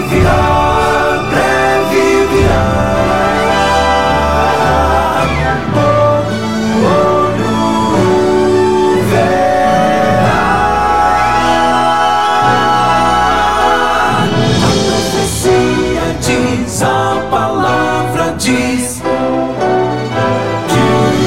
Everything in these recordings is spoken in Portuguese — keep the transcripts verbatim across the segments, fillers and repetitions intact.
virá, breve virá. Todo olho verá. A profecia diz, a palavra diz que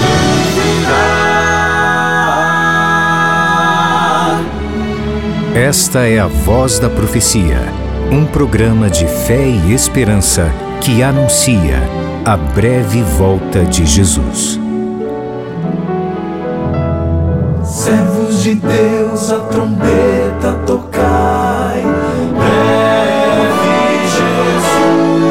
virá. Esta é a Voz da Profecia, um programa de fé e esperança que anuncia a breve volta de Jesus. Servos de Deus, a trombeta tocai, breve Jesus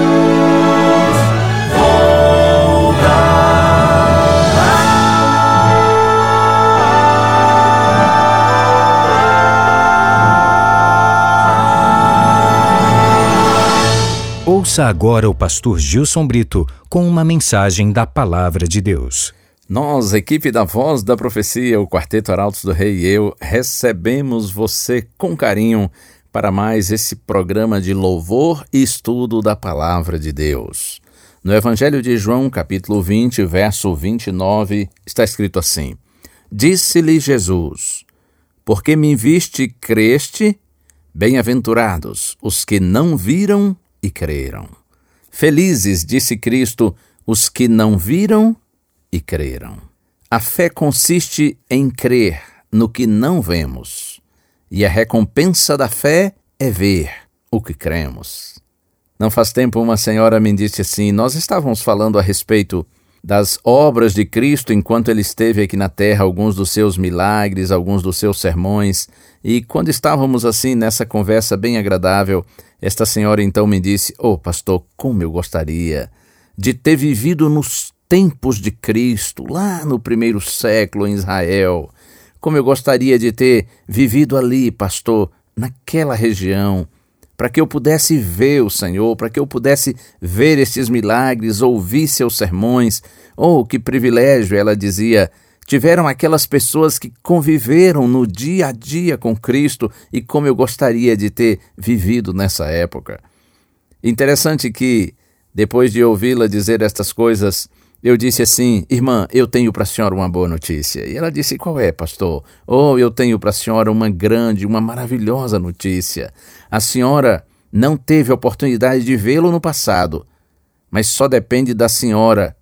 Ouça agora o pastor Gilson Brito com uma mensagem da Palavra de Deus. Nós, equipe da Voz da Profecia, o Quarteto Arautos do Rei e eu, recebemos você com carinho para mais esse programa de louvor e estudo da Palavra de Deus. No Evangelho de João, capítulo vinte, verso vinte e nove, está escrito assim: Disse-lhe Jesus: Porque me viste e creste, bem-aventurados os que não viram e creram. Felizes, disse Cristo, os que não viram e creram. A fé consiste em crer no que não vemos, e a recompensa da fé é ver o que cremos. Não faz tempo uma senhora me disse assim: nós estávamos falando a respeito das obras de Cristo enquanto ele esteve aqui na terra, alguns dos seus milagres, alguns dos seus sermões, e quando estávamos assim nessa conversa bem agradável, esta senhora então me disse: ô pastor, como eu gostaria de ter vivido nos tempos de Cristo, lá no primeiro século em Israel. Como eu gostaria de ter vivido ali, pastor, naquela região, para que eu pudesse ver o Senhor, para que eu pudesse ver esses milagres, ouvir seus sermões. Oh, que privilégio, ela dizia, tiveram aquelas pessoas que conviveram no dia a dia com Cristo, e como eu gostaria de ter vivido nessa época. Interessante que, depois de ouvi-la dizer estas coisas, eu disse assim: irmã, eu tenho para a senhora uma boa notícia. E ela disse: qual é, pastor? Oh, eu tenho para a senhora uma grande, uma maravilhosa notícia. A senhora não teve oportunidade de vê-lo no passado, mas só depende da senhora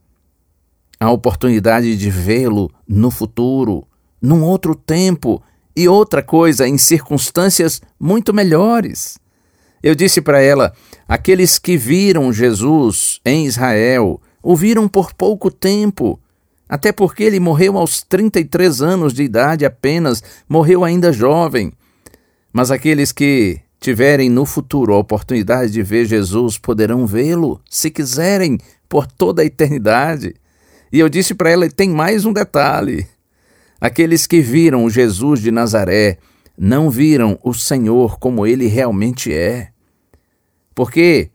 a oportunidade de vê-lo no futuro, num outro tempo e outra coisa, em circunstâncias muito melhores. Eu disse para ela: aqueles que viram Jesus em Israel o viram por pouco tempo, até porque ele morreu aos trinta e três anos de idade apenas, morreu ainda jovem. Mas aqueles que tiverem no futuro a oportunidade de ver Jesus poderão vê-lo, se quiserem, por toda a eternidade. E eu disse para ela: e tem mais um detalhe: aqueles que viram Jesus de Nazaré não viram o Senhor como ele realmente é, porque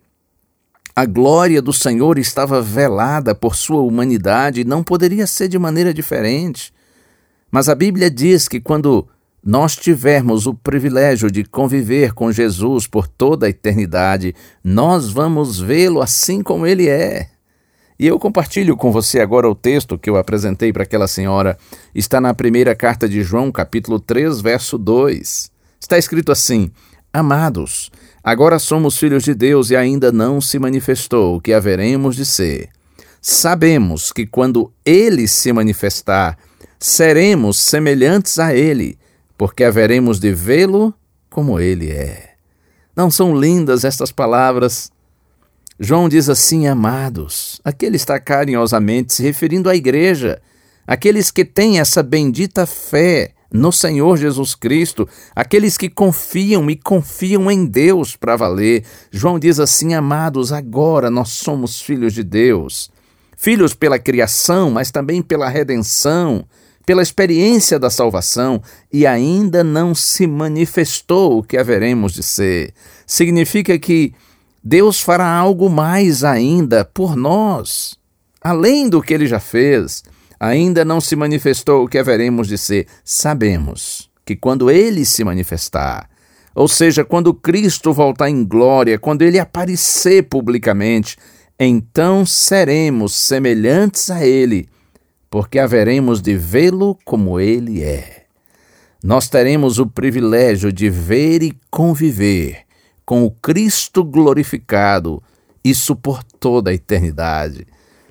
a glória do Senhor estava velada por sua humanidade e não poderia ser de maneira diferente. Mas a Bíblia diz que quando nós tivermos o privilégio de conviver com Jesus por toda a eternidade, nós vamos vê-lo assim como ele é. E eu compartilho com você agora o texto que eu apresentei para aquela senhora. Está na primeira carta de João, capítulo três, verso dois. Está escrito assim: Amados, agora somos filhos de Deus e ainda não se manifestou o que haveremos de ser. Sabemos que quando ele se manifestar, seremos semelhantes a ele, porque haveremos de vê-lo como ele é. Não são lindas estas palavras? João diz assim: amados. Aqui ele está carinhosamente se referindo à igreja, aqueles que têm essa bendita fé no Senhor Jesus Cristo, aqueles que confiam e confiam em Deus para valer. João diz assim: amados, agora nós somos filhos de Deus, filhos pela criação, mas também pela redenção, pela experiência da salvação, e ainda não se manifestou o que haveremos de ser. Significa que Deus fará algo mais ainda por nós, além do que ele já fez. Ainda não se manifestou o que haveremos de ser. Sabemos que quando ele se manifestar, Ou seja, quando Cristo voltar em glória, quando Ele aparecer publicamente, então seremos semelhantes a Ele, porque haveremos de vê-lo como Ele é. Nós teremos o privilégio de ver e conviver com o Cristo glorificado, isso por toda a eternidade.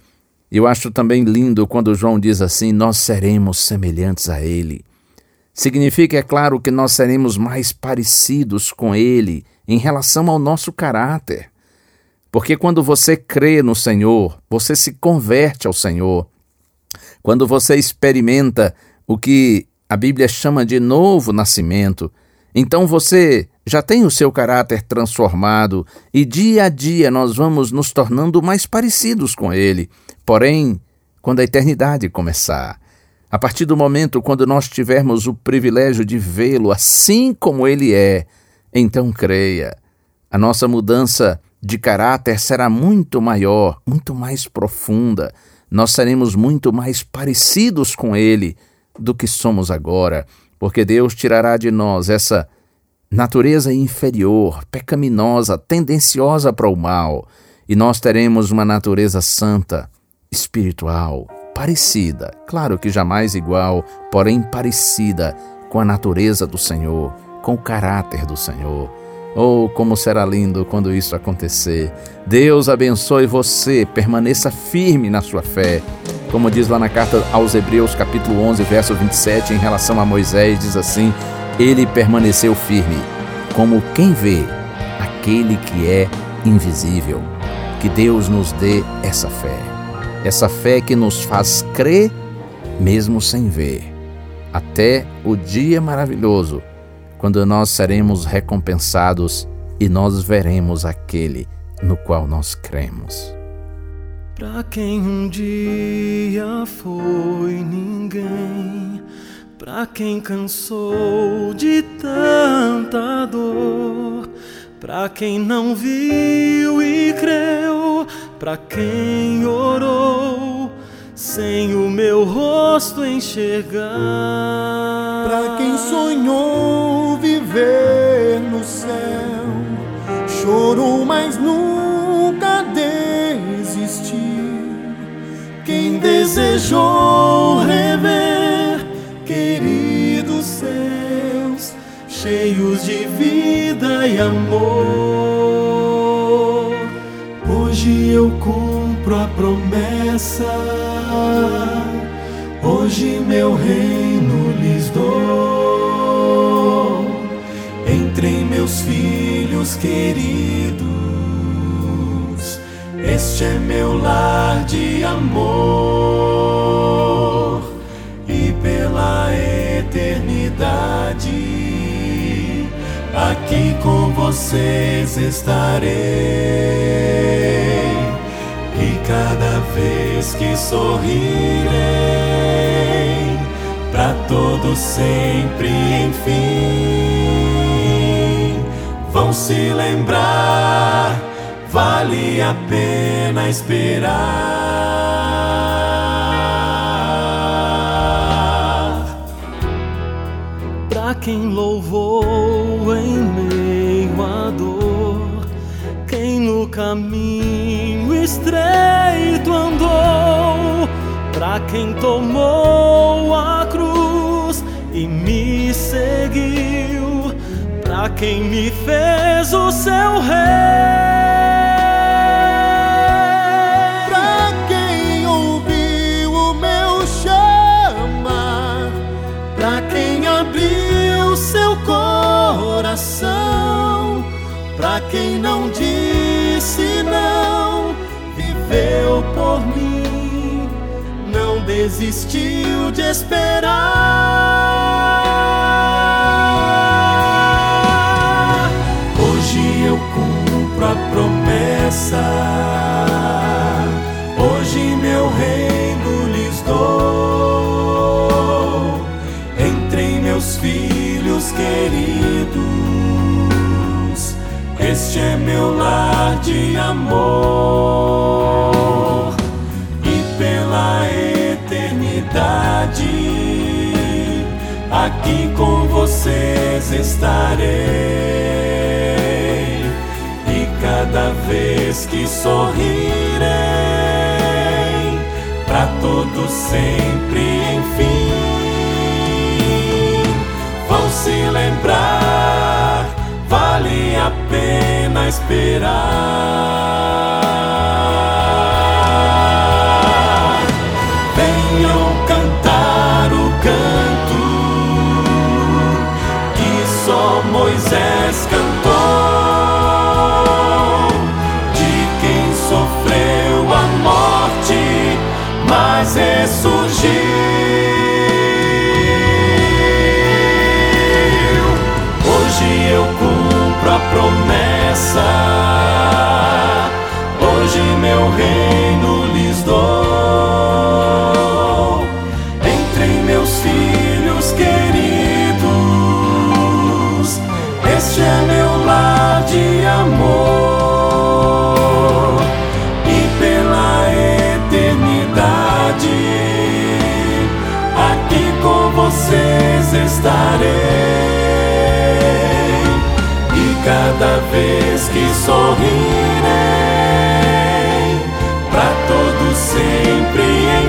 Eu acho também lindo quando João diz assim, nós seremos semelhantes a Ele. Significa, é claro, que nós seremos mais parecidos com Ele em relação ao nosso caráter. Porque quando você crê no Senhor, você se converte ao Senhor. Quando você experimenta o que a Bíblia chama de novo nascimento, então você já tem o seu caráter transformado e dia a dia nós vamos nos tornando mais parecidos com Ele. Porém, quando a eternidade começar, a partir do momento quando nós tivermos o privilégio de vê-lo assim como Ele é, então creia, a nossa mudança de caráter será muito maior, muito mais profunda. Nós seremos muito mais parecidos com Ele do que somos agora, porque Deus tirará de nós essa natureza inferior, pecaminosa, tendenciosa para o mal, e nós teremos uma natureza santa, espiritual, parecida, claro que jamais igual, porém parecida com a natureza do Senhor, com o caráter do Senhor. Oh, como será lindo quando isso acontecer. Deus abençoe você, permaneça firme na sua fé. Como diz lá na carta aos Hebreus, capítulo onze, verso vinte e sete, em relação a Moisés, diz assim, ele permaneceu firme, como quem vê aquele que é invisível. Que Deus nos dê essa fé. Essa fé que nos faz crer mesmo sem ver, até o dia maravilhoso, quando nós seremos recompensados e nós veremos aquele no qual nós cremos. Pra quem um dia foi ninguém, pra quem cansou de tanta dor, pra quem não viu e creu, pra quem orou sem o meu rosto enxergar, pra quem sonhou viver no céu, chorou mas nunca desistiu, quem desejou rever queridos céus cheios de vida e amor. Hoje eu cumpro a promessa, hoje meu reino lhes dou, entre meus filhos queridos, este é meu lar de amor, e pela eternidade aqui com vocês estarei. E cada vez que sorrirei, pra todos sempre, enfim, vão se lembrar, vale a pena esperar. Pra quem louvou em meio à dor, quem no caminho estreito andou, pra quem tomou a cruz e me seguiu, pra quem me fez o seu rei, pra quem ouviu o meu chamar, pra quem abriu seu coração, pra quem não disse não, viveu por mim, não desistiu de esperar. Hoje eu cumpro a promessa, hoje meu reino lhes dou, entre meus filhos queridos, este é meu lar de amor, e pela eternidade aqui com você vocês estarei, e cada vez que sorrirei, pra todos sempre, enfim, vão se lembrar, vale a pena esperar. Venham cantar o canto que só Moisés cantou, de quem sofreu a morte, mas ressurgiu. Hoje eu cumpro a promessa, hoje meu reino lhes dou, entre meus filhos queridos, este é meu lar de amor, e pela eternidade aqui com vocês estarei. Cada vez que sorrirei, pra todos sempre,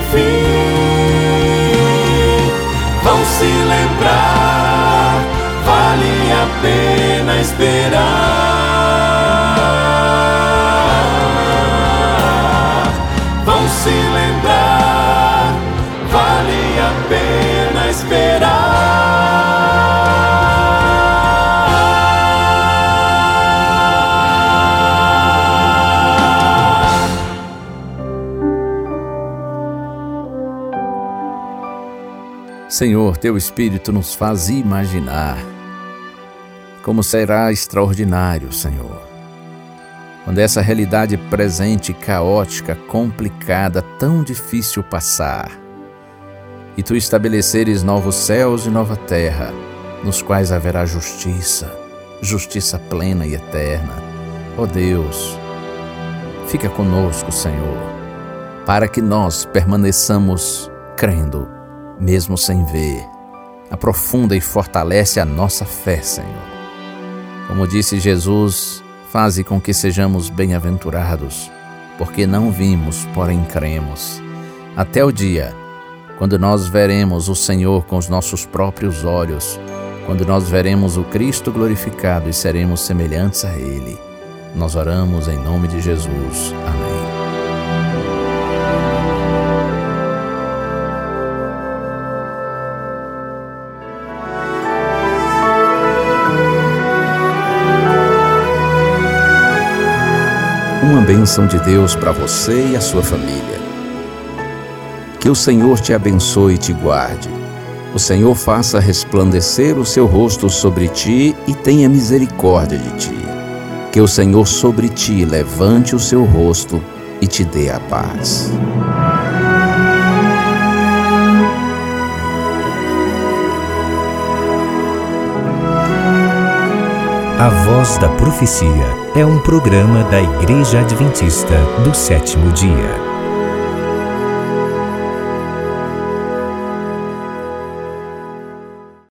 enfim, vão se lembrar, vale a pena esperar. Vão se lembrar, vale a pena esperar. Senhor, Teu Espírito nos faz imaginar como será extraordinário, Senhor, quando essa realidade presente, caótica, complicada, tão difícil passar, e Tu estabeleceres novos céus e nova terra, nos quais haverá justiça, justiça plena e eterna. Ó Deus, fica conosco, Senhor, para que nós permaneçamos crendo, mesmo sem ver. Aprofunda e fortalece a nossa fé, Senhor. Como disse Jesus, faze com que sejamos bem-aventurados, porque não vimos, porém cremos, até o dia quando nós veremos o Senhor com os nossos próprios olhos, quando nós veremos o Cristo glorificado e seremos semelhantes a Ele. Nós oramos em nome de Jesus. Amém. Uma bênção de Deus para você e a sua família. Que o Senhor te abençoe e te guarde. O Senhor faça resplandecer o seu rosto sobre ti e tenha misericórdia de ti. Que o Senhor sobre ti levante o seu rosto e te dê a paz. A Voz da Profecia é um programa da Igreja Adventista do Sétimo Dia.